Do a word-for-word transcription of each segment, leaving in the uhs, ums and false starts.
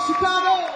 Chicago!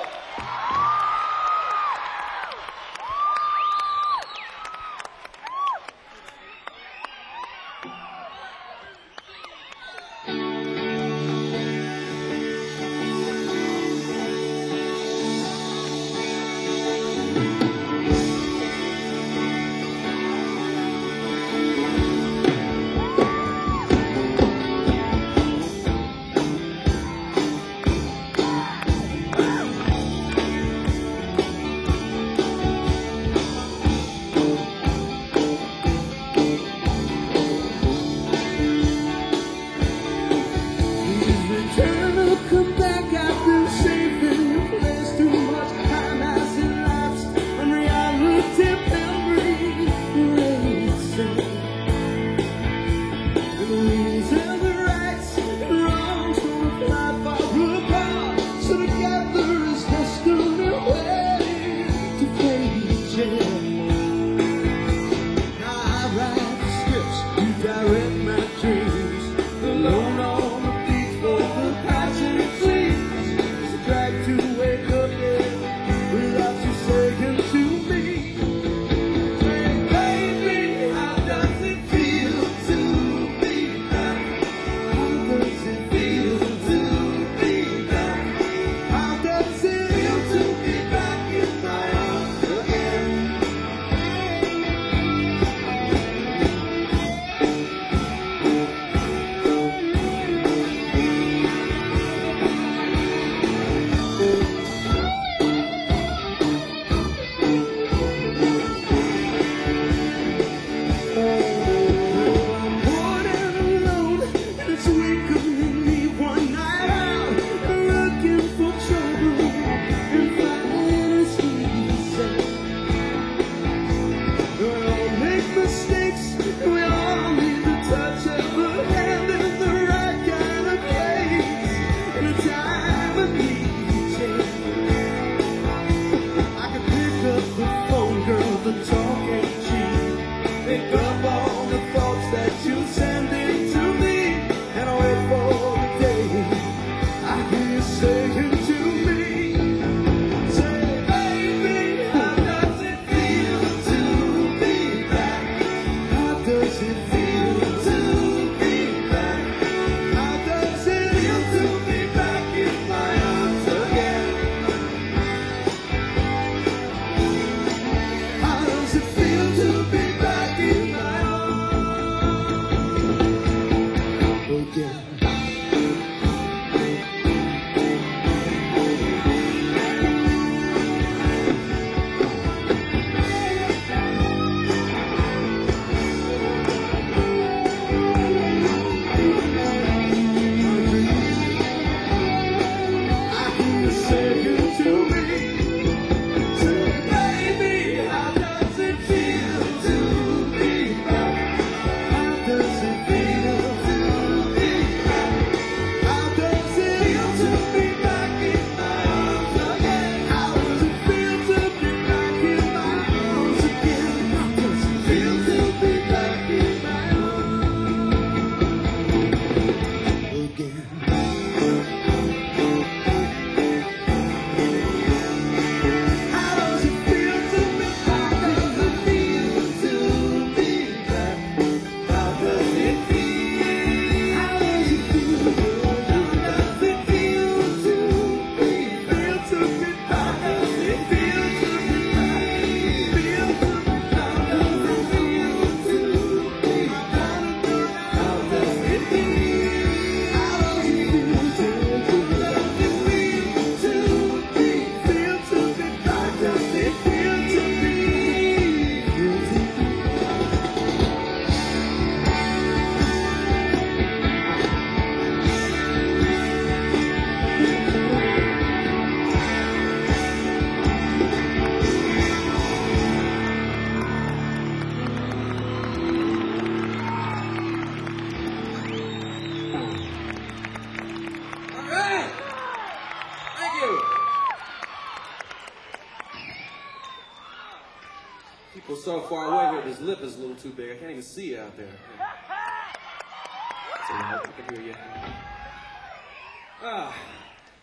People so far away here, this lip is a little too big. I can't even see you out there. That's all right, I can hear you. Ah,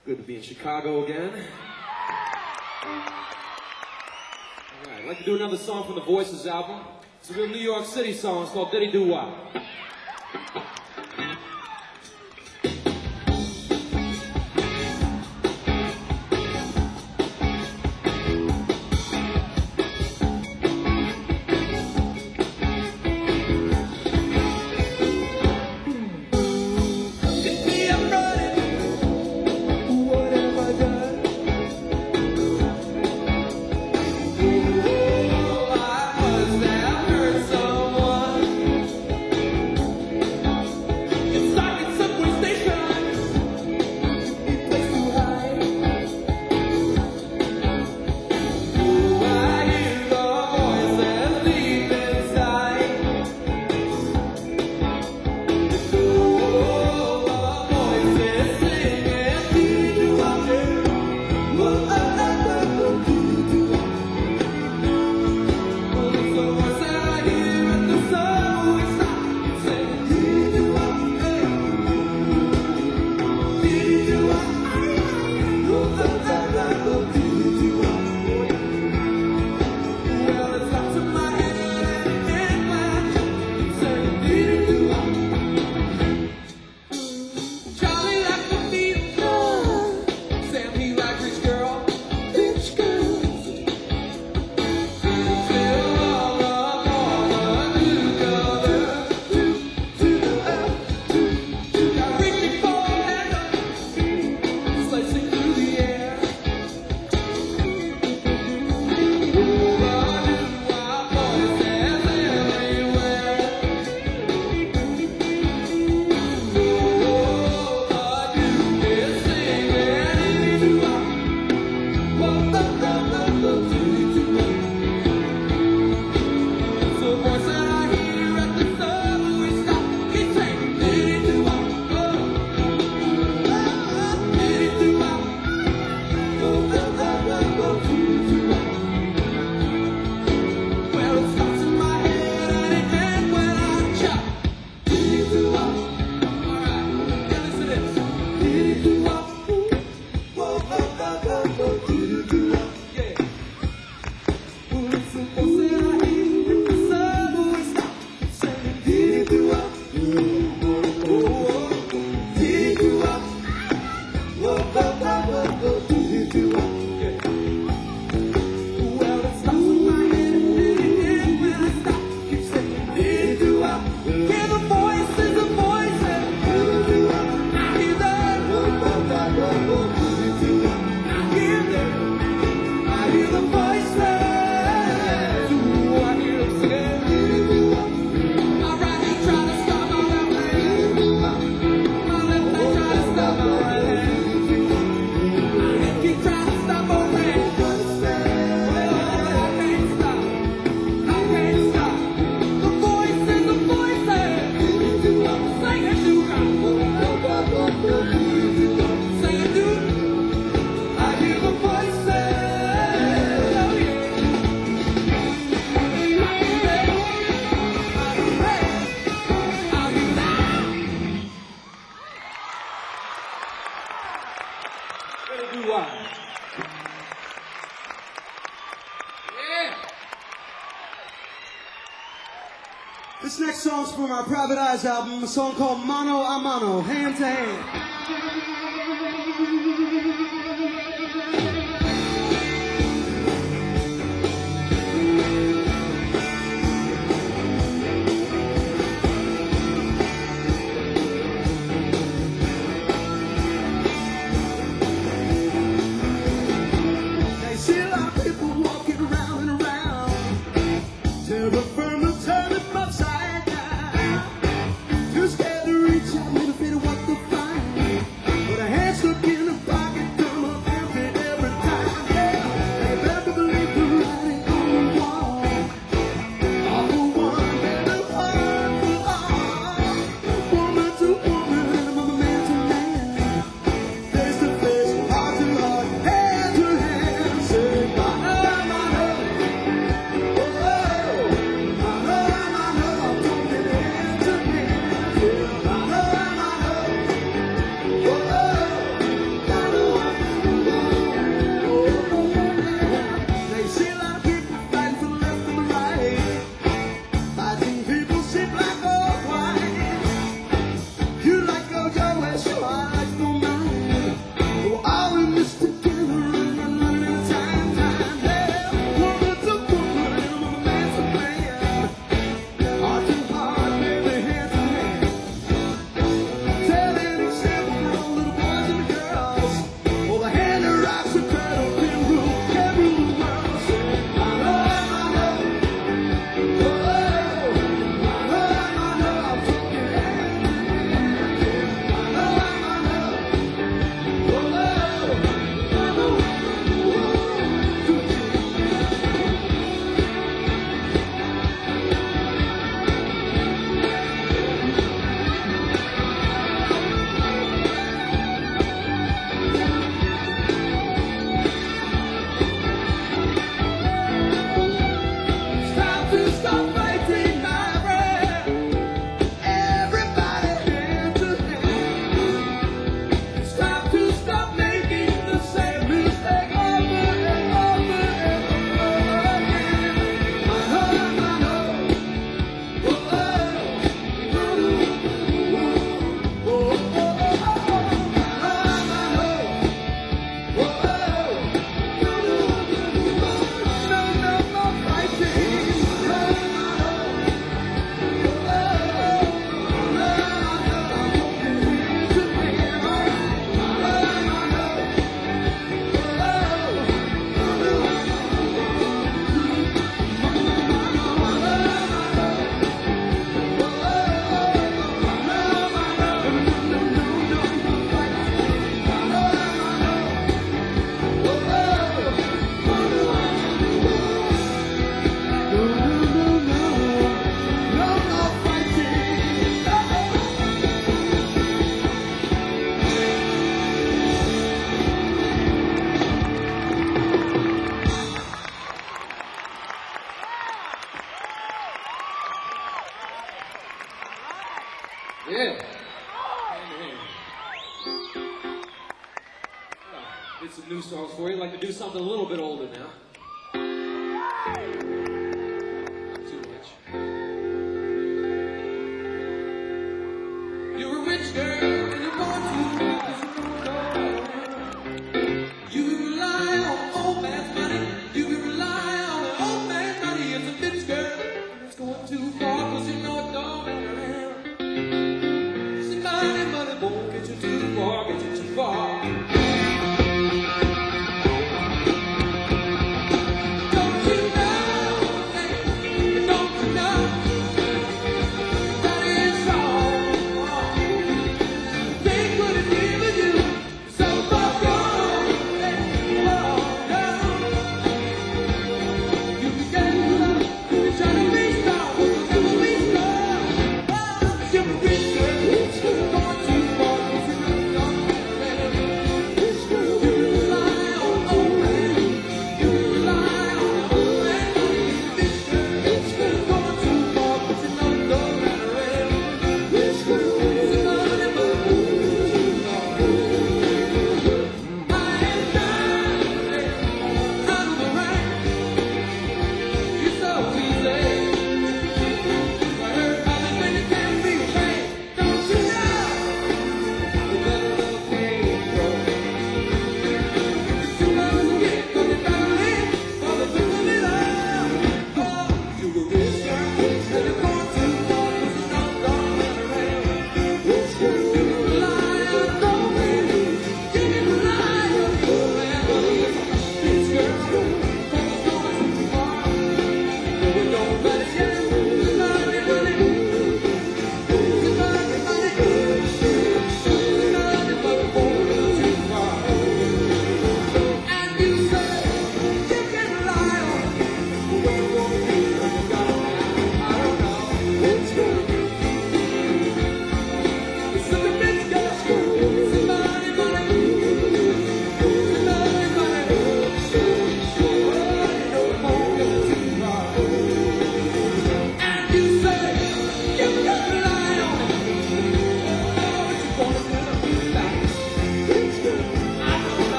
Good to be in Chicago again. All right, I'd like to do another song from the Voices album. It's a real New York City song. It's called Diddy Do Wop. This next song's from our Private Eyes album, a song called Mano a Mano, Hand to Hand. Too scared to reach out, little bit of what to find. But a hand stuck in a Did some new songs for you. I'd like to do something a little bit older now. Not too much. You're a rich girl and you're born too fast. You rely on old man's money. You rely on an old man's money. It's a bitch girl. It's going too far because you know it don't matter. See, money, money won't get you too far, get you too far. Don't you know?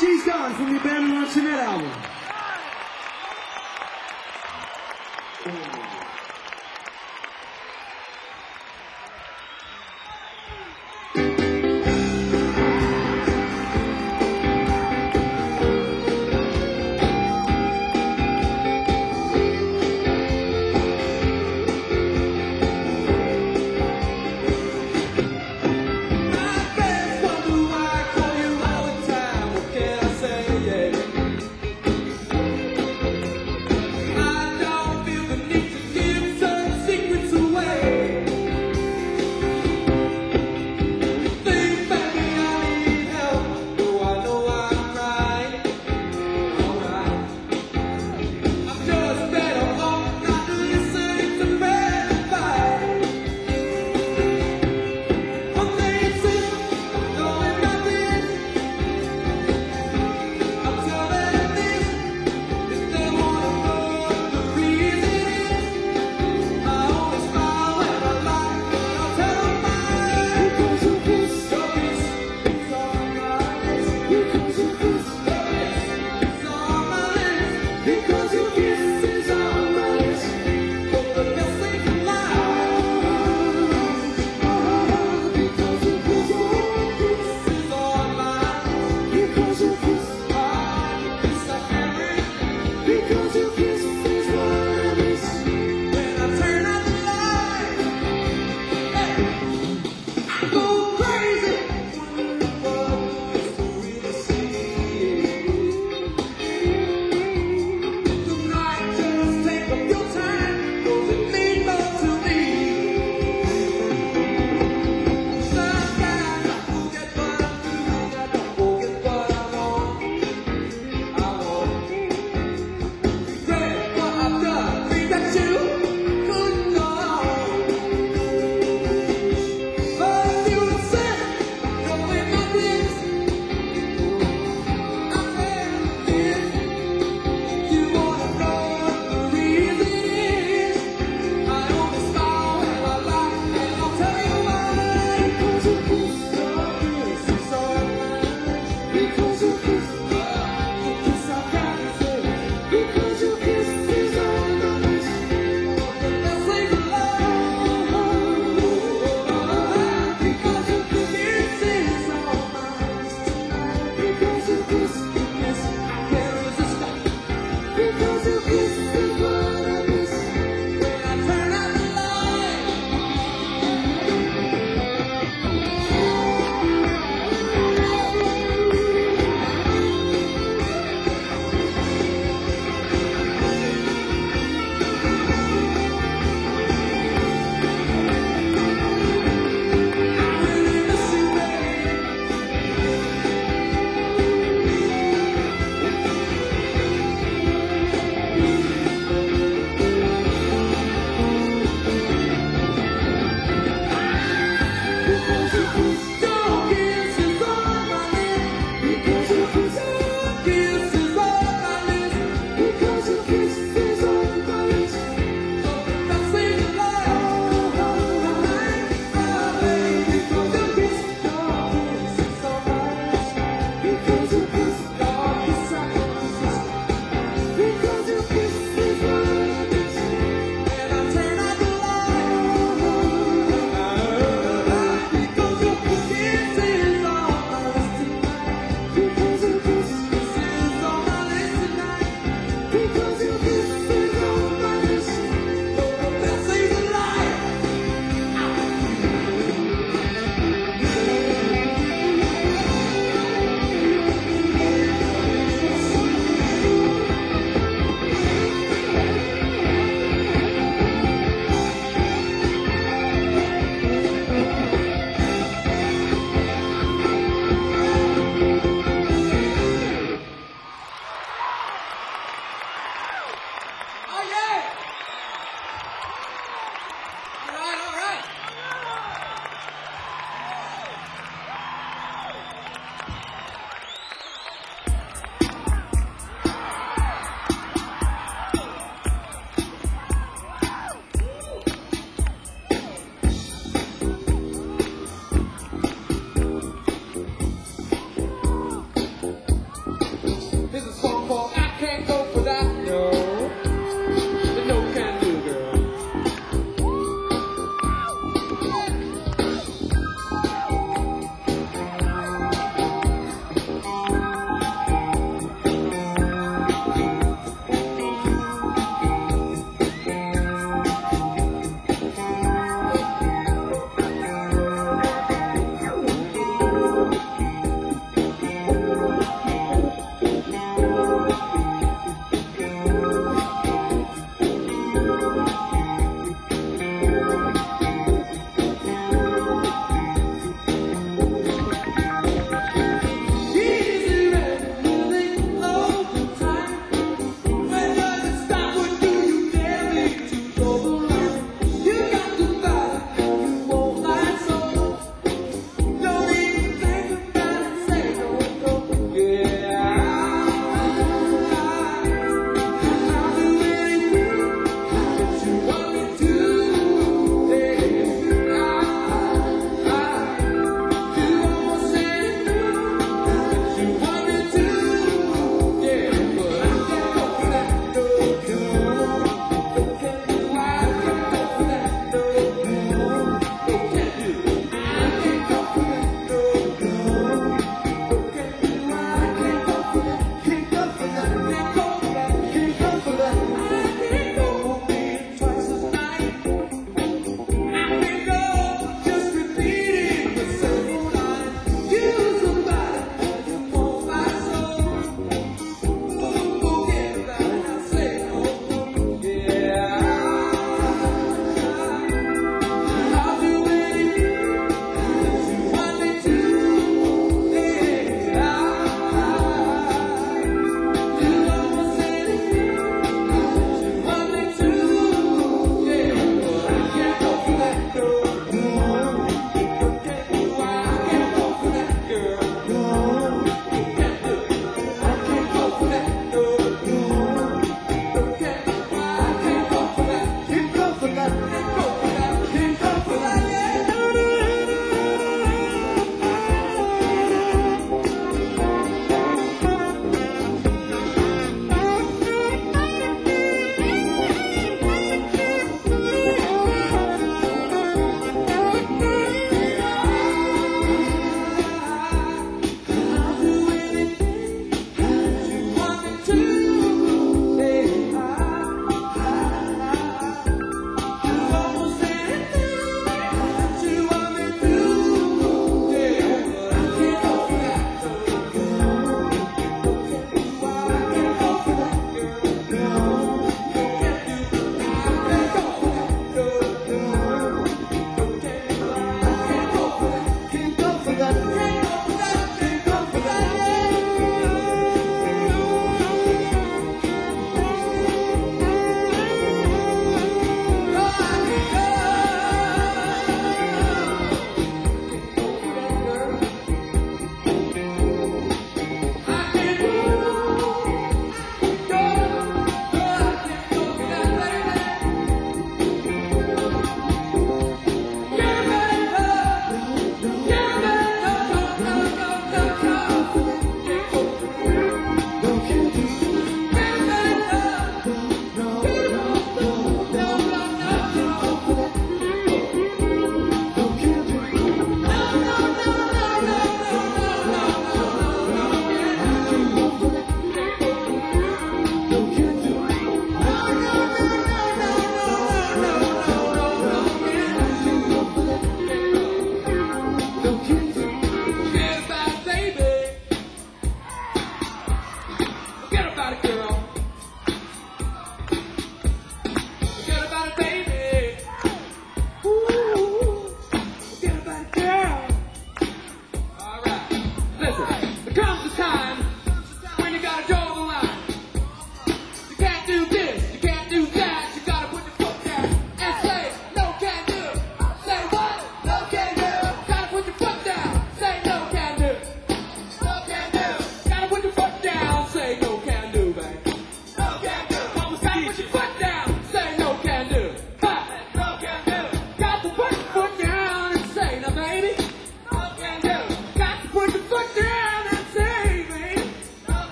She's Gone from your Ben Luncheonette album. My friends wonder why I call you all the time. What can I say? Yeah.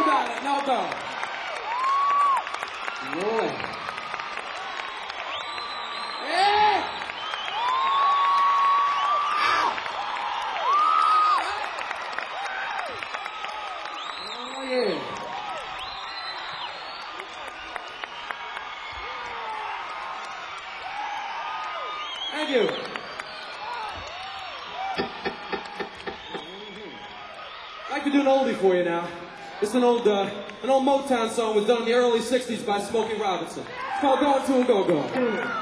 about it. No go. Roy. Hey! Oh, yeah. Thank you. I'd like to do an oldie for you now. It's an old, uh, an old Motown song was done in the early sixties by Smokey Robinson. It's called Going to a Go-Go.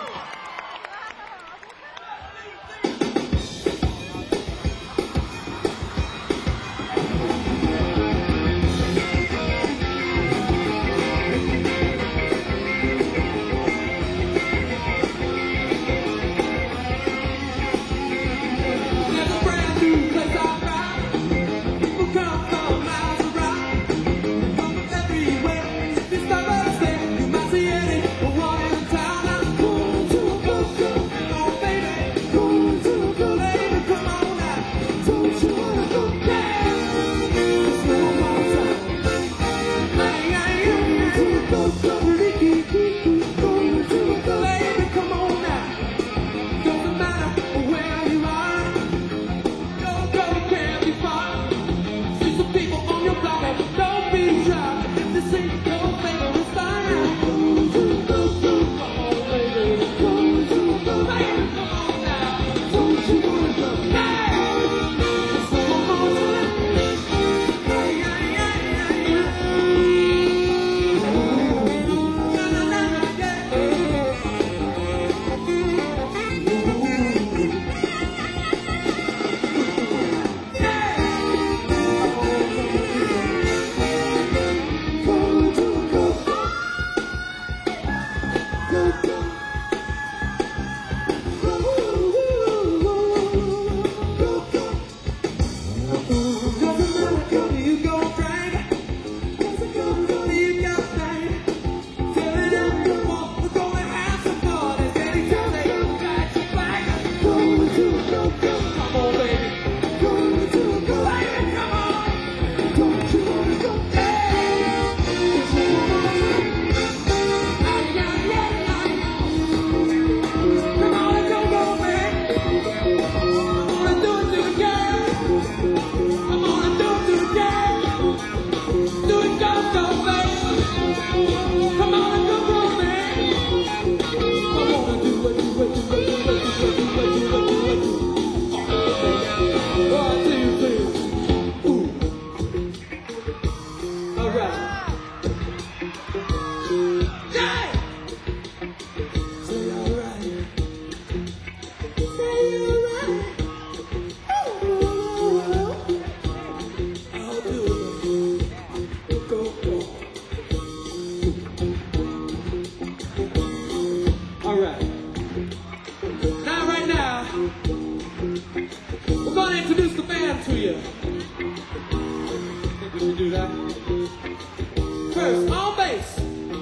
First, on bass,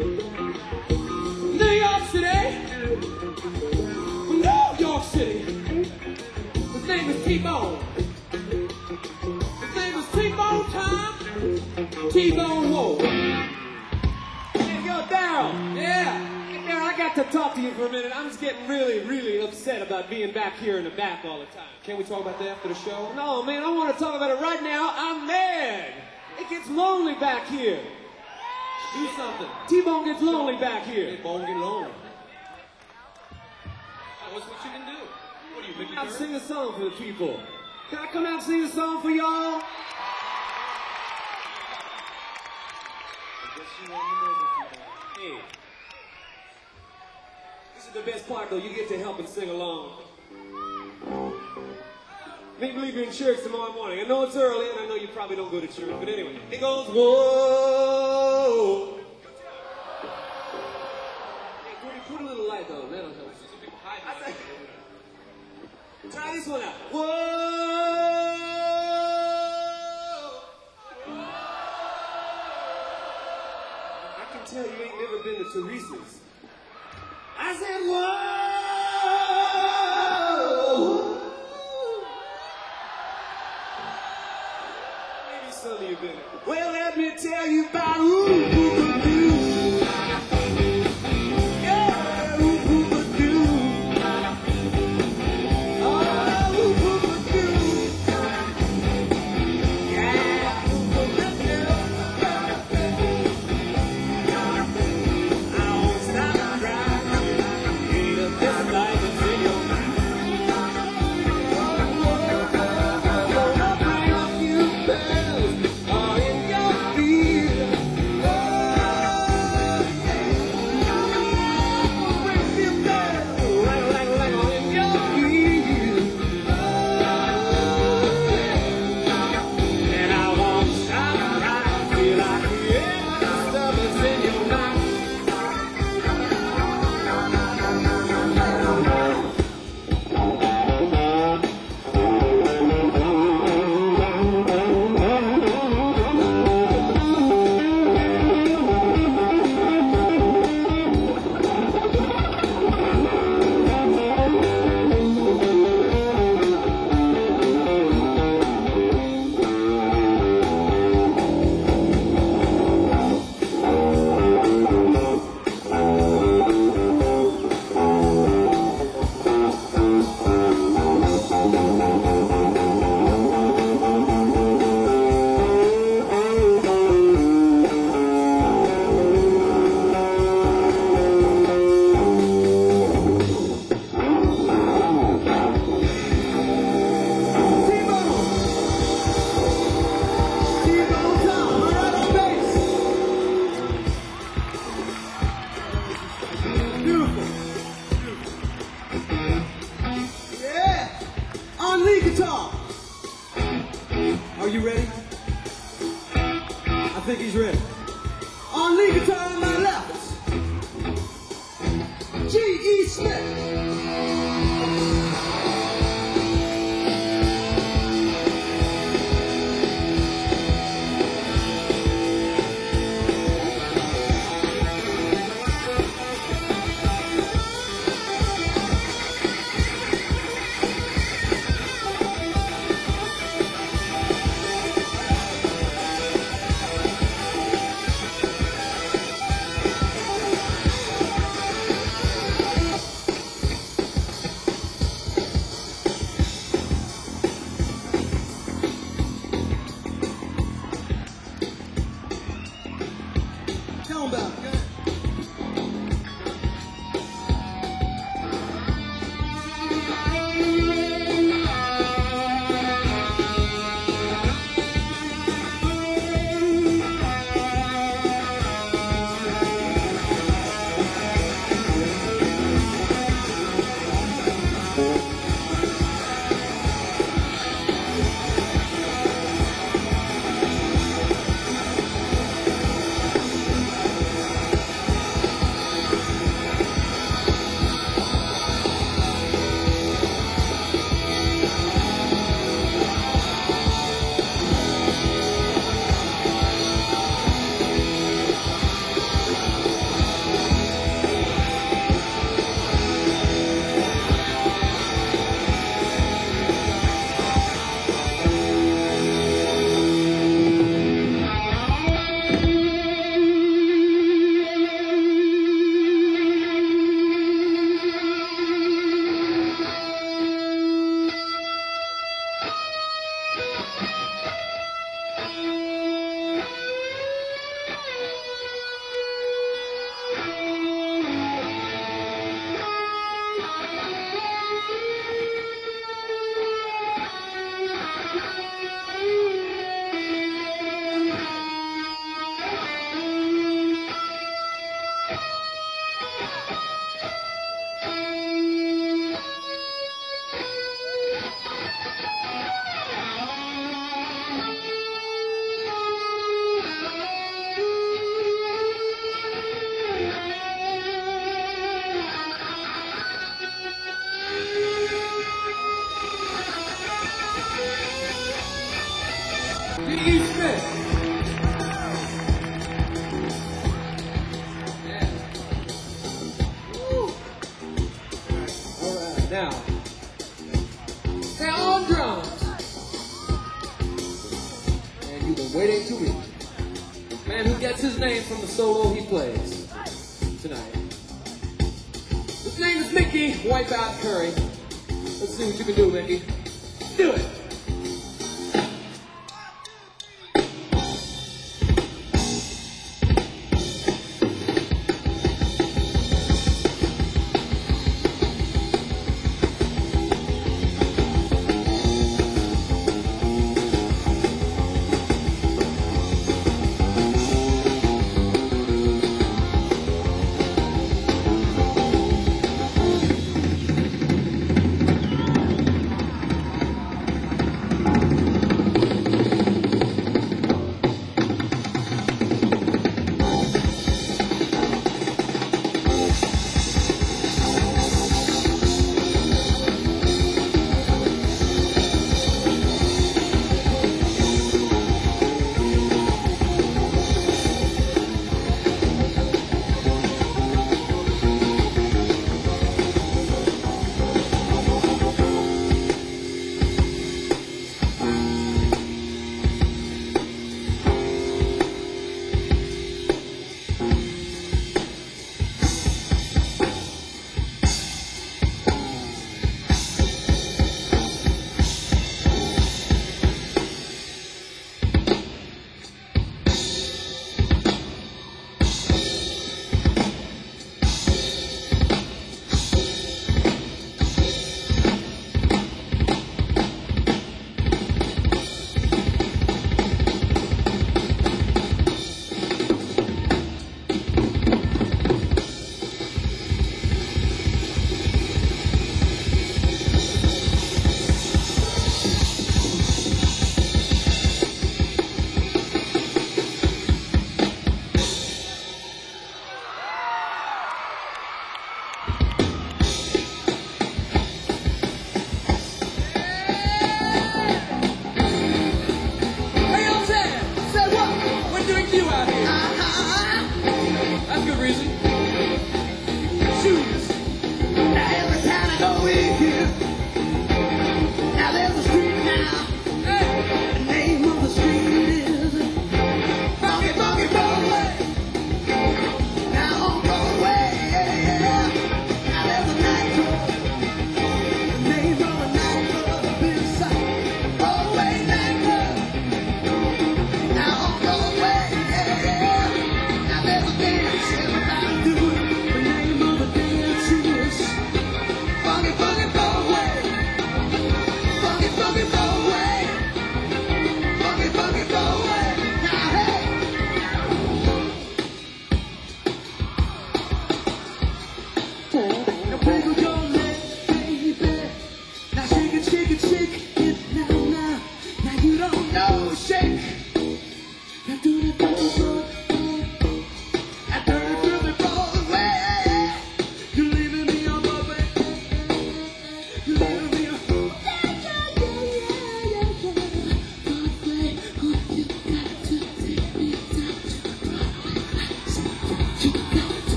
New York City, New York City. His name is T-Bone. His name is T-Bone Time, T-Bone Whoa. Hey, yo, Daryl. Yeah. Hey, Daryl, I got to talk to you for a minute. I'm just getting really, really upset about being back here in the back all the time. Can't we talk about that after the show? No, man, I want to talk about it right now. I'm mad. It gets lonely back here. Do something. T-Bone ggets lonely back here. Hey, Bone, get lonely. What's what you can do? What do you, Mickey I'll Mouse? sing a song for the people. Can I come out and sing a song for y'all? Hey. This is the best part, though. You get to help and sing along. Make believe you're in church tomorrow morning. I know it's early, and I know you probably don't go to church, but anyway. It goes, whoa. Hey, Gordy, put a little light on. That'll help. I said, try this one out. Whoa. I can tell you ain't never been to Teresa's. I said, whoa. Maybe some of you you've been. Well, let me tell you about ooh, ooh, ooh, ooh. Yeah, ooh, ooh, ooh, ooh. Oh, ooh, ooh, ooh, ooh. Yeah, ooh, ooh, ooh, ooh. I won't stop crying. Ain't this life is in your mind. Gonna bring a few bells all in your feet. Are you ready? I think he's ready. On lead guitar on my left, G E. Smith. Tell him about it. Go ahead. G E. Smith. Yeah. Woo. All right, now, now on drums. And you go So wait ain't too weak. Man who gets his name from the solo he plays tonight. His name is Mickey Wipeout Curry. Let's see what you can do, Mickey. Do it!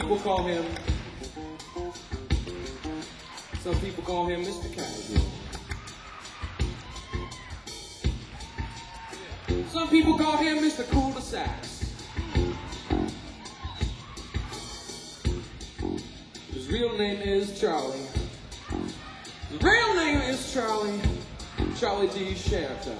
people call him, some people call him Mister Casual. Some people call him Mister Cul-de-Sacs. His real name is Charlie. His real name is Charlie, Charlie D. Sherta.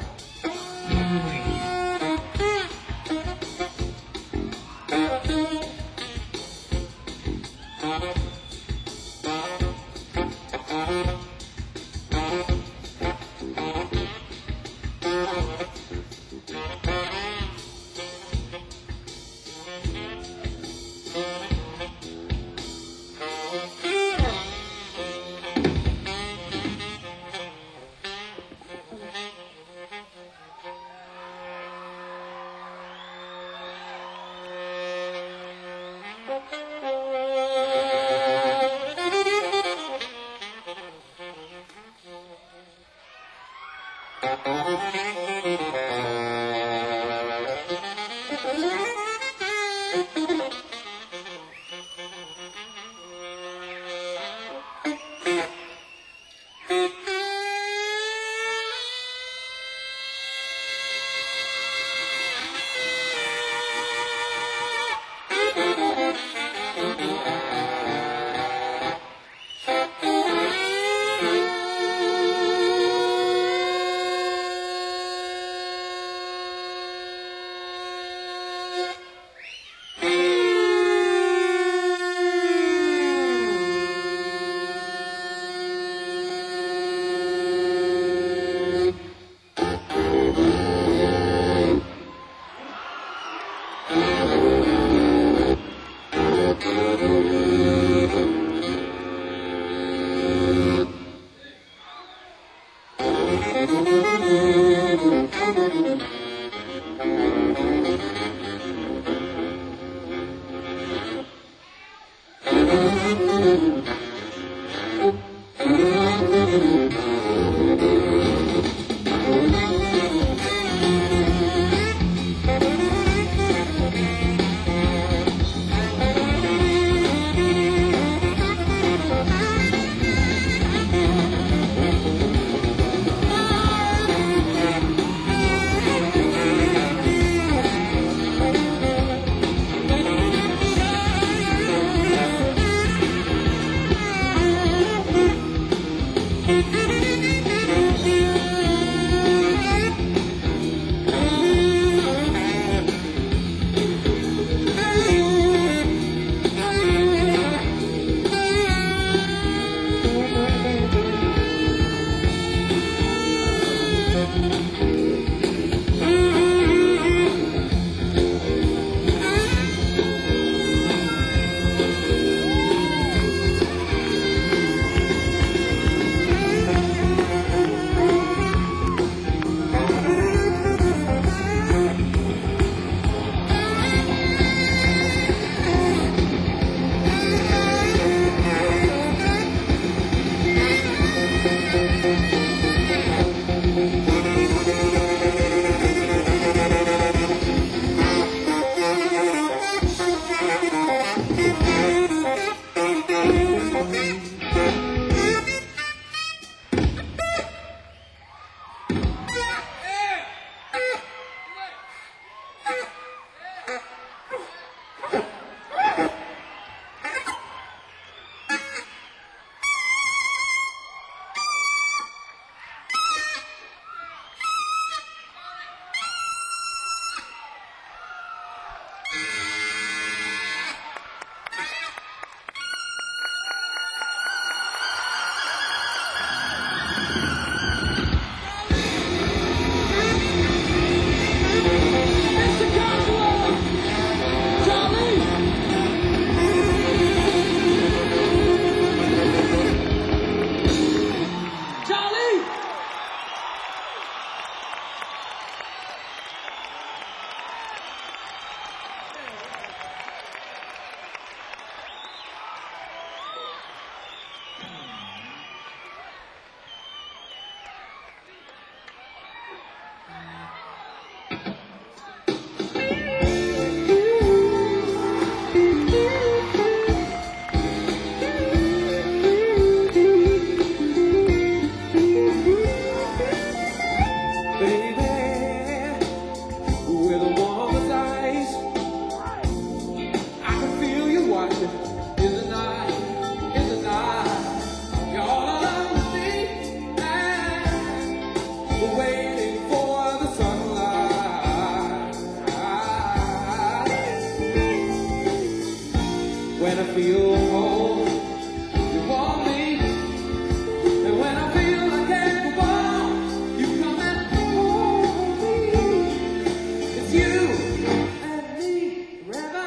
feel cold, you want me. And when I feel I can't go on, you come and hold me. It's you and me forever.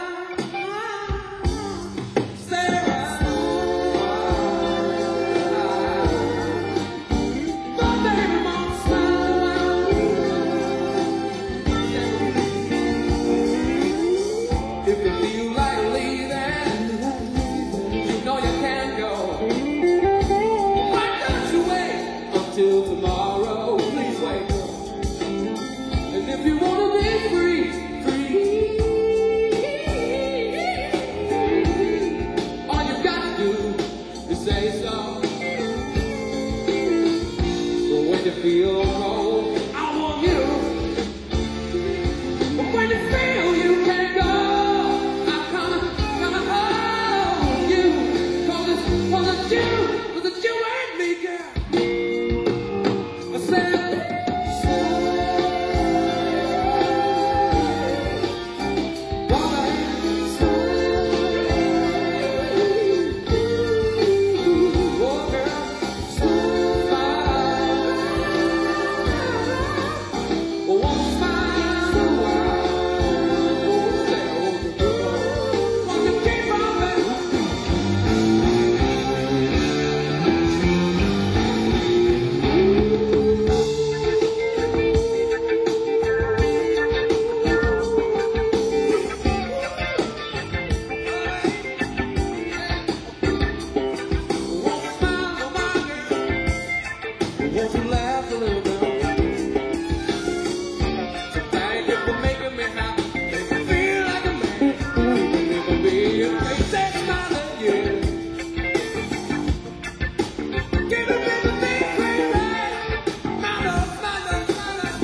Sarah, my baby won't smile. If you feel like leaving, you know you can go. Why don't you wait until tomorrow? Please wait. And if you wanna be free, free, all you gotta do is say so. But when you feel cold, I want you. But when you feel you can't go, I'm gonna, gonna hold you. 'Cause it's, 'cause it's you, 'cause it's you and me, girl. I said, won't you laugh a little bit? So thank you for making me happy. Make me feel like a man. Never be a face that smiling, yeah. Give it, give it, thing crazy. Smile up, smile up, smile up.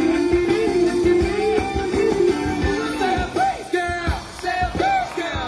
Say a please, girl. Say a please, girl.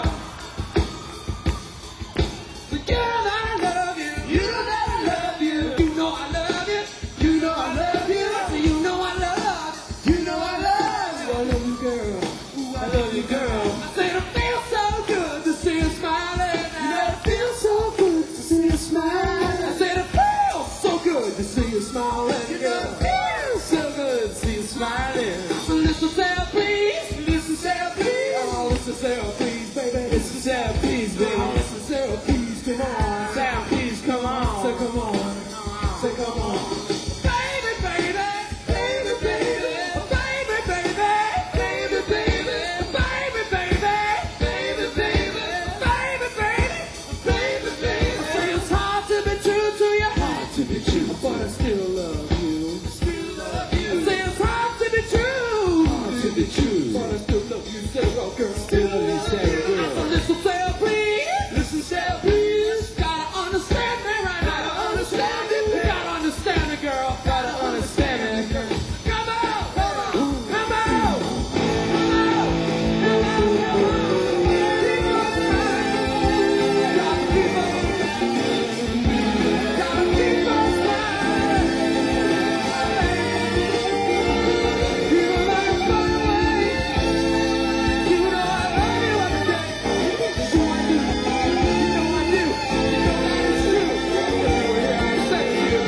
The girl I love you. You know that I love you. You know I love you. You know I love you. You know I love you. You know I love you. I love you, girl. Ooh, I love you, girl. I said it feels so good to see you smiling. You know it feels so good to see you smiling. I said it feels so good to see you smiling. You know it feels so good to see you smiling. So listen, Sarah, please. Listen, Sarah, please. Oh, listen, Sarah, please, baby. Listen, Sarah, please, baby. Oh, listen, Sarah, please, come on. Sarah, please, come on. Say, come on. Say, come on. Baby, baby, baby, baby, baby, baby, baby, baby, baby, baby, baby, baby, baby, baby, baby, baby. I say it's hard to be true to you, hard to be true, but I still love you, still love you. I say it's hard to be true, hard to be true, but I still love you, say, oh girl, still love you, say, girl. I said, listen, say, please, listen, say, please. Gotta understand me right now. Gotta understand it. Gotta understand it, girl. Gotta understand it, girl. Come out, come out, come out, come out, come out, come out. Keep on smiling. Gotta keep on, gotta keep on smiling. You know my way. You know I love you every day. You know I do. You know I do. You know that is true. If you were here, I'd say to you.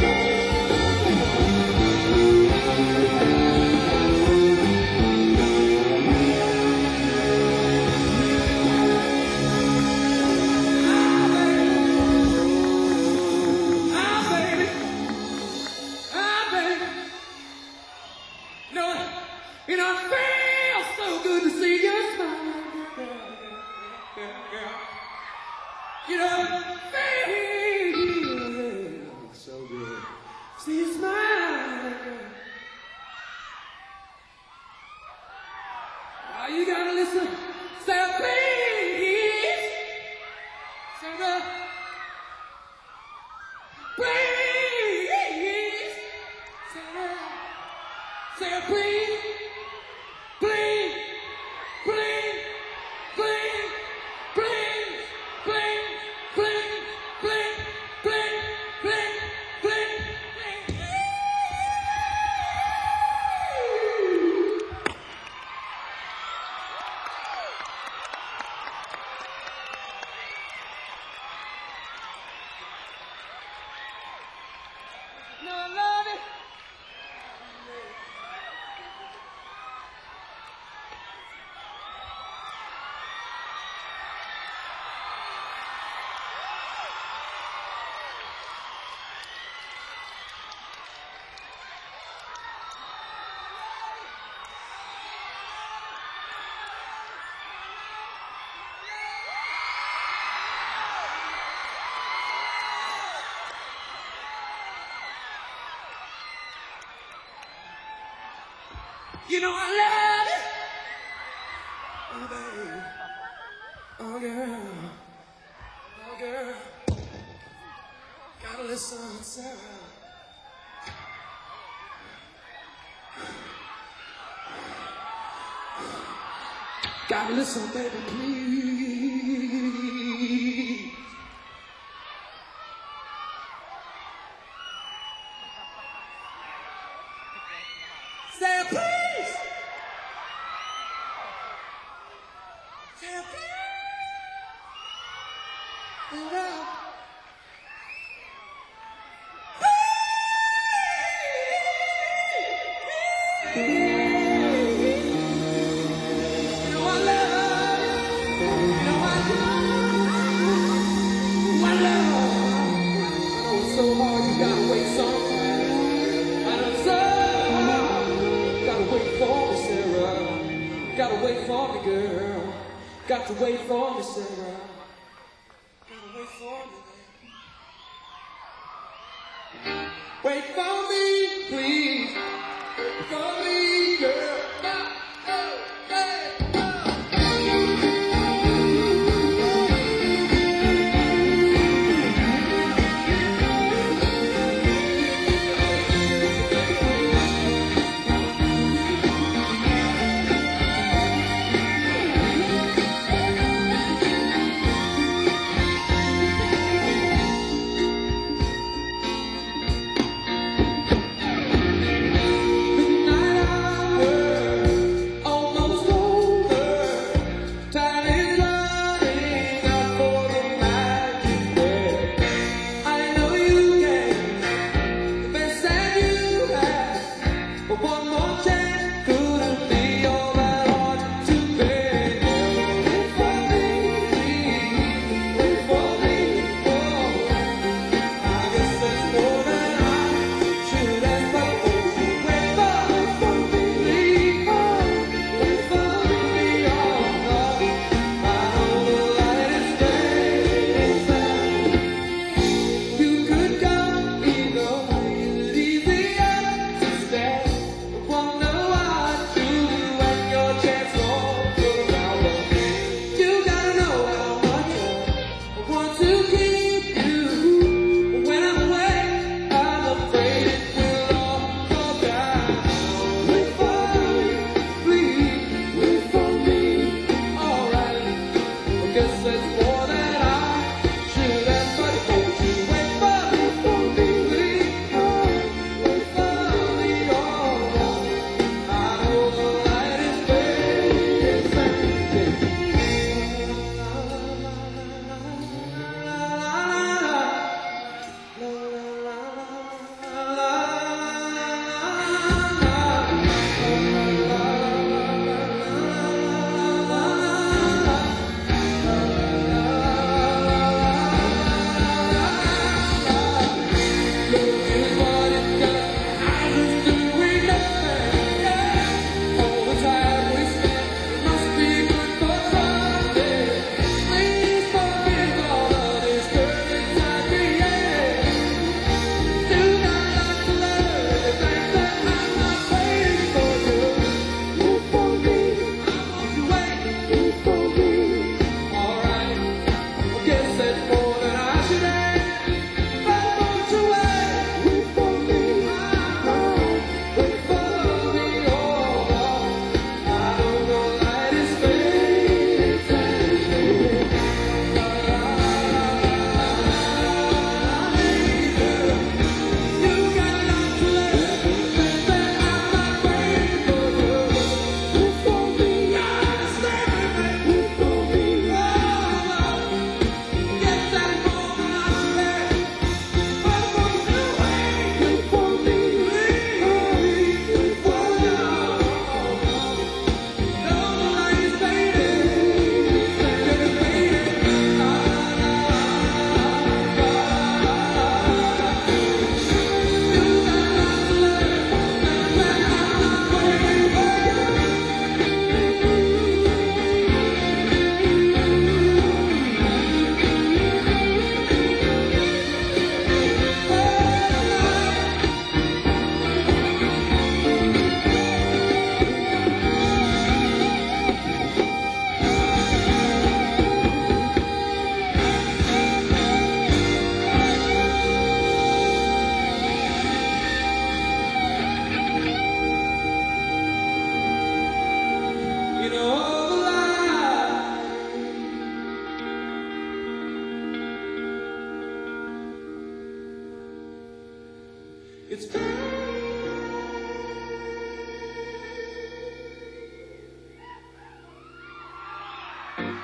Ah, baby. Ah, baby. You know, you know, it feels so good to see you smile, girl, girl, girl. You know, it feels so good. See you smile, girl. Oh, you gotta listen. Say, please. Say, girl. Please. Say, girl. Say, please. Please. Please. Please. Please. Please. Please. Please. Please. Please. Please. Please. You know I love it. Oh, baby. Oh, girl. Oh, girl. Gotta listen, Sarah. Gotta listen, baby, please. Say please. Say please. And, uh, Gotta wait for me, girl. Got to wait for me, Sarah. Gotta wait for me, baby. Wait for me, please. Wait for me, girl. Oh, oh, hey, midnight hour.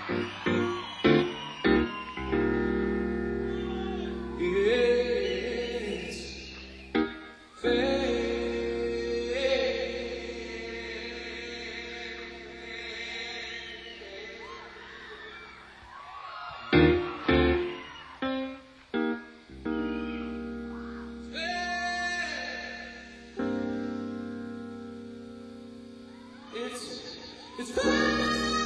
It's, it's fine.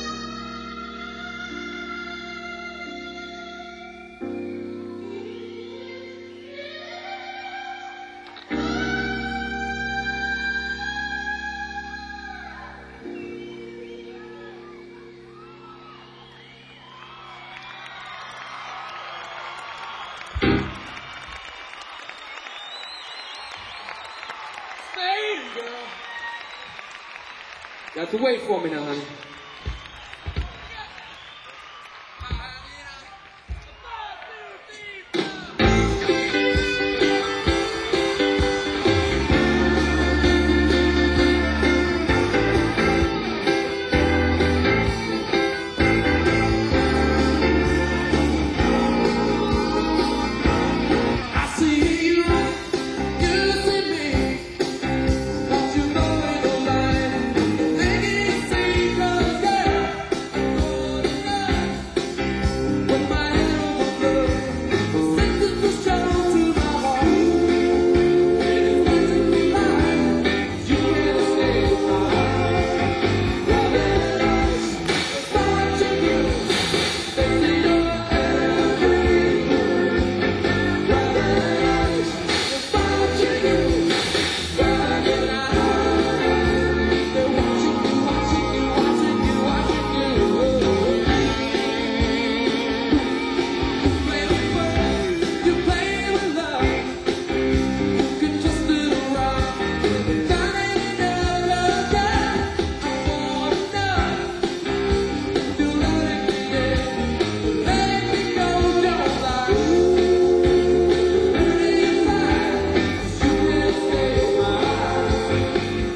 Stay, girl. You have to wait for me now, honey. I see you, you see me. Don't you know it don't lie? Making it seem cause girl, I'm going love. When my head overflows, senses will show to my heart. It's nothing to lie. You can't escape my heart. Loving us, watching you, facing your every move. Loving us, watching you, loving us. They're watching you, watching you, watching you, watching you. Play with words, you play with love. You can twist it around. Down and down, girl. I wanna know. Do let me in, let me go, don't lie. Pretty inside, you can't escape my eyes.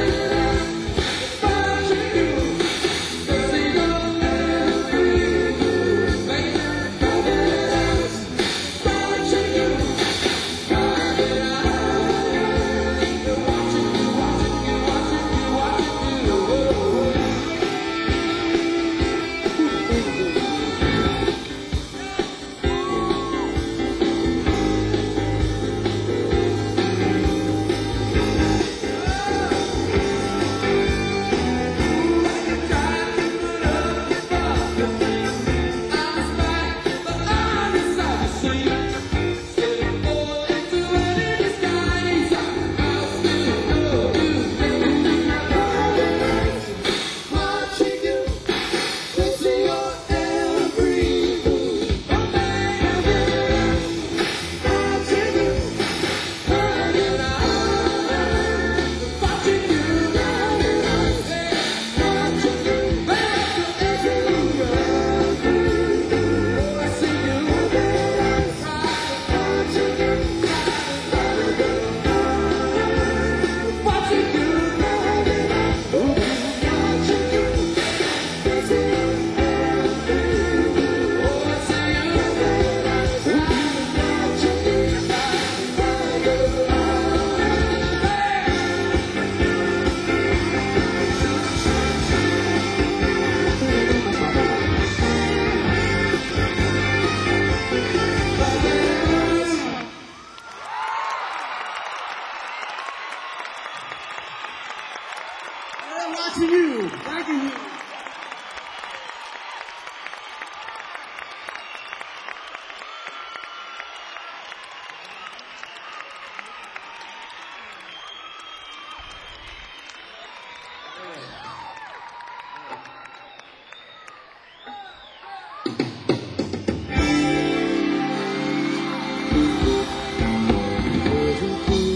Watching you, facing your every move. Baby, loving us, watching you, loving us. They're watching you, watching you, watching you, watching you. I'm watching you. Thank you.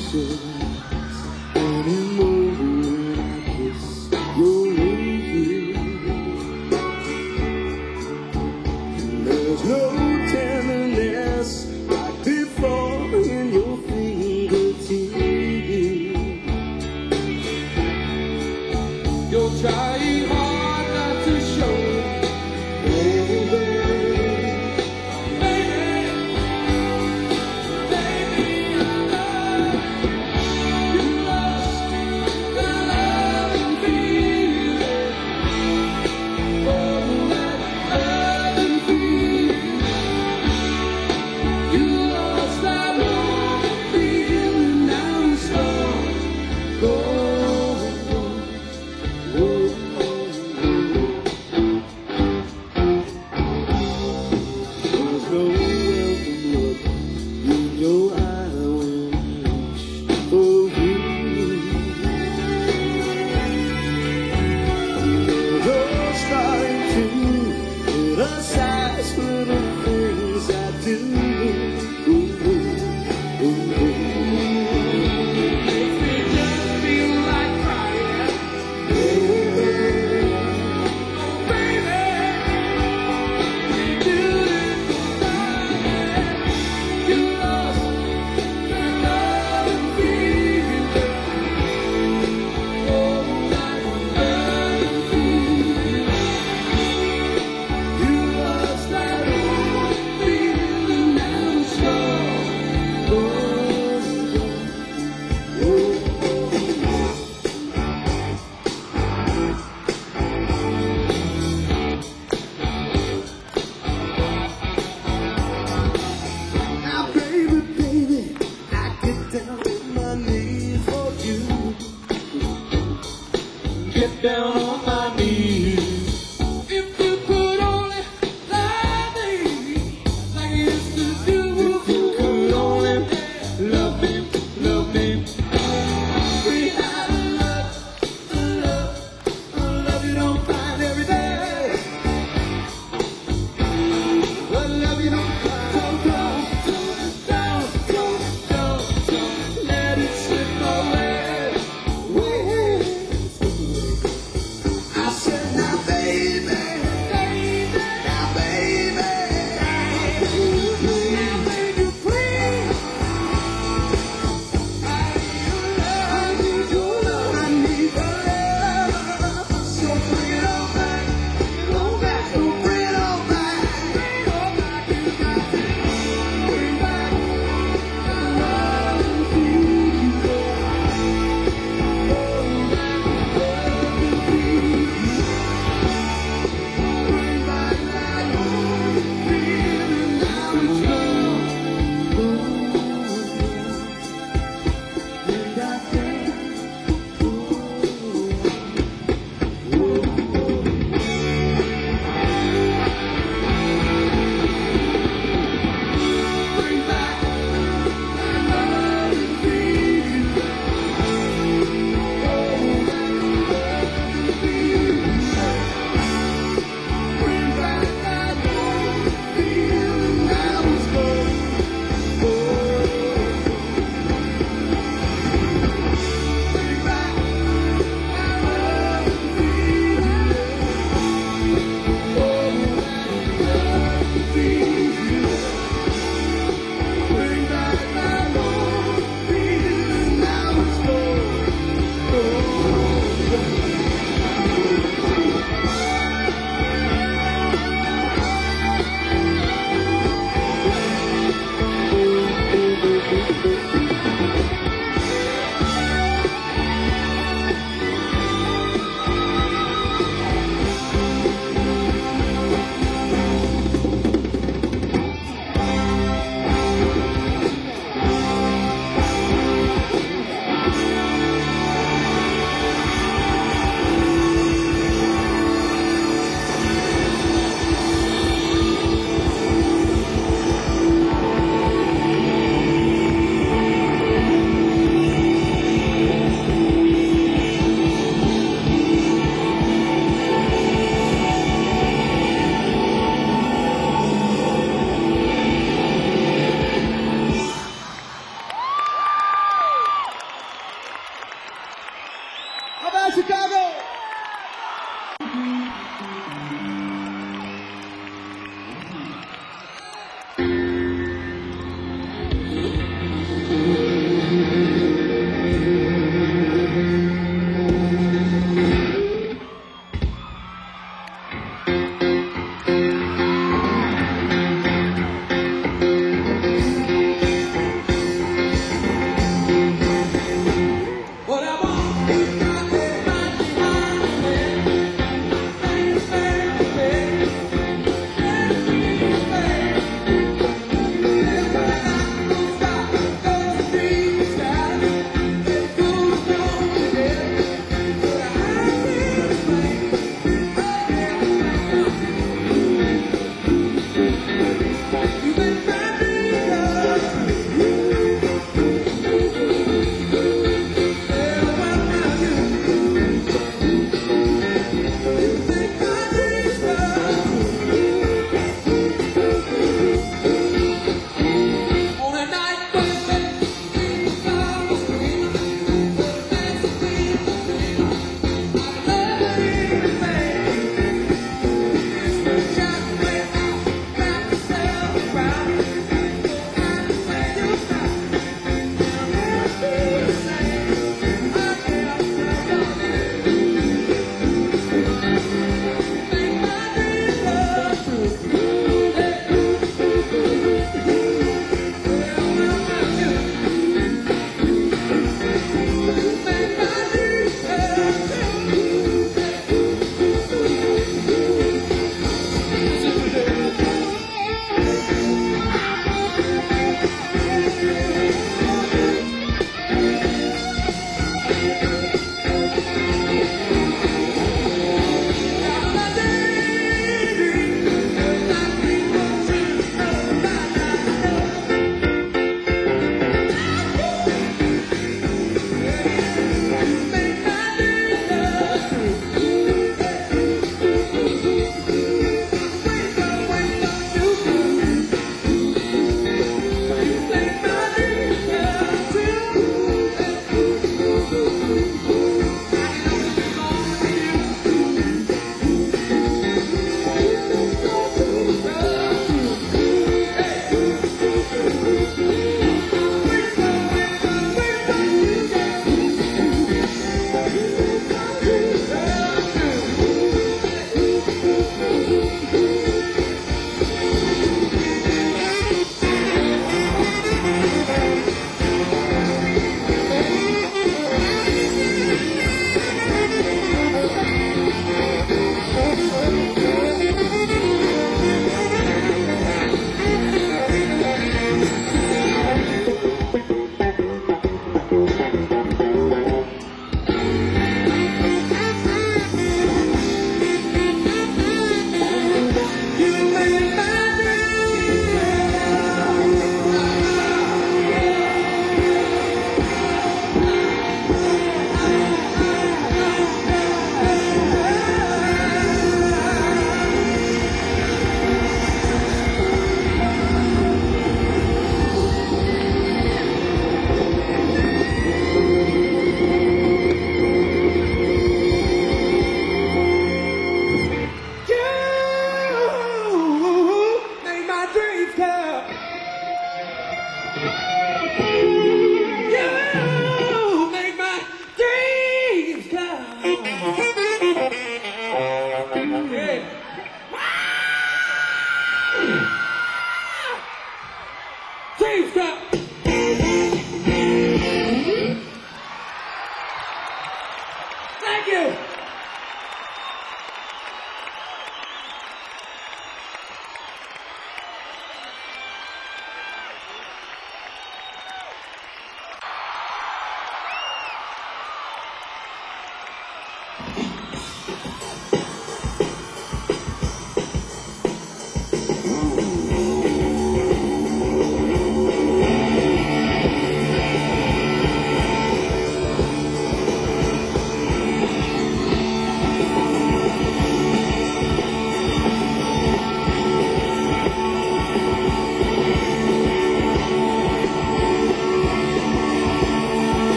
Anymore when I kiss your roses. most little things I do. Ooh, ooh, ooh, ooh. Makes me just feel like crying. Oh, baby, you do this time. You lost your love and feeling. Oh, like a love and feeling. You lost that old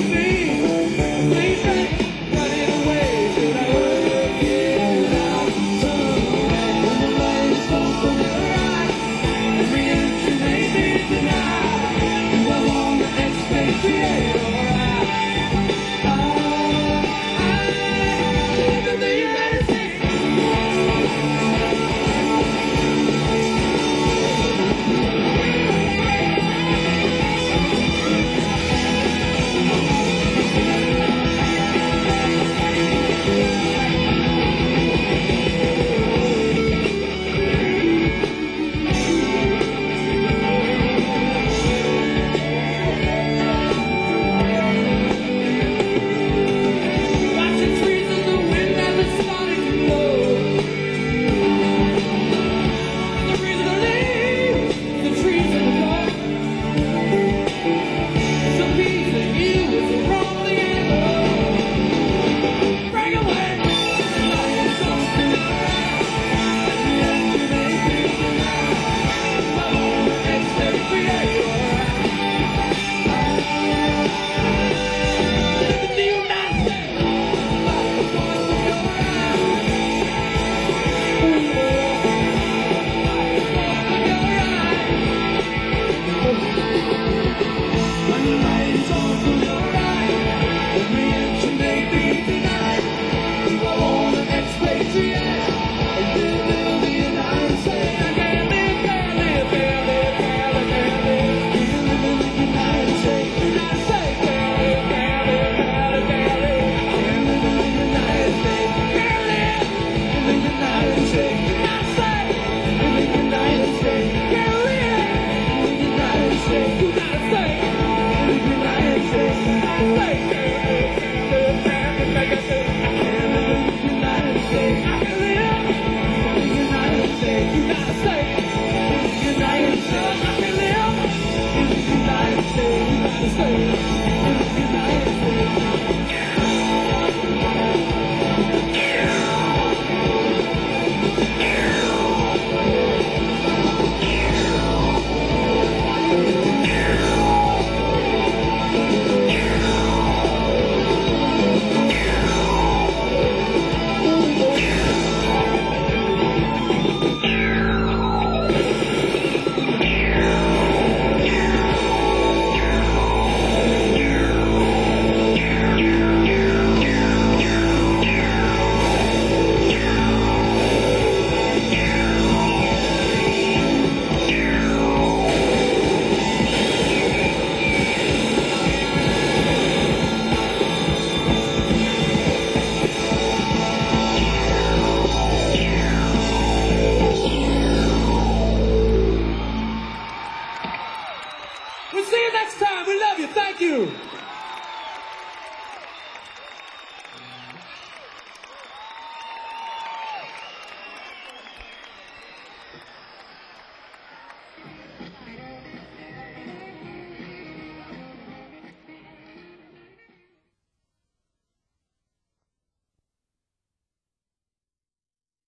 things.